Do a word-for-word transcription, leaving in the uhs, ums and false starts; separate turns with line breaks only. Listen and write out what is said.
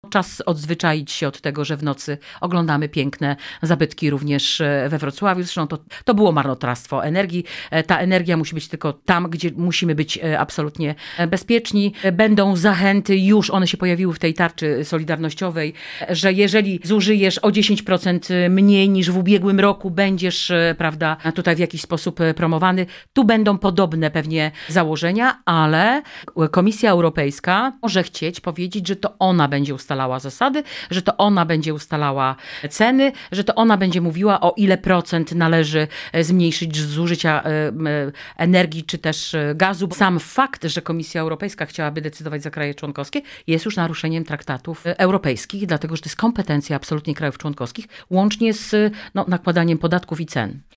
Czas odzwyczaić się od tego, że w nocy oglądamy piękne zabytki również we Wrocławiu. Zresztą to, to było marnotrawstwo energii. Ta energia musi być tylko tam, gdzie musimy być absolutnie bezpieczni. Będą zachęty, już one się pojawiły w tej tarczy solidarnościowej, że jeżeli zużyjesz o dziesięć procent mniej niż w ubiegłym roku, będziesz, prawda, tutaj w jakiś sposób promowany. Tu będą podobne pewnie założenia, ale Komisja Europejska może chcieć powiedzieć, że to ona będzie ustalała zasady, że to ona będzie ustalała ceny, że to ona będzie mówiła, o ile procent należy zmniejszyć zużycia energii czy też gazu. Sam fakt, że Komisja Europejska chciałaby decydować za kraje członkowskie, jest już naruszeniem traktatów europejskich, dlatego że to jest kompetencja absolutnie krajów członkowskich, łącznie z no, nakładaniem podatków i cen.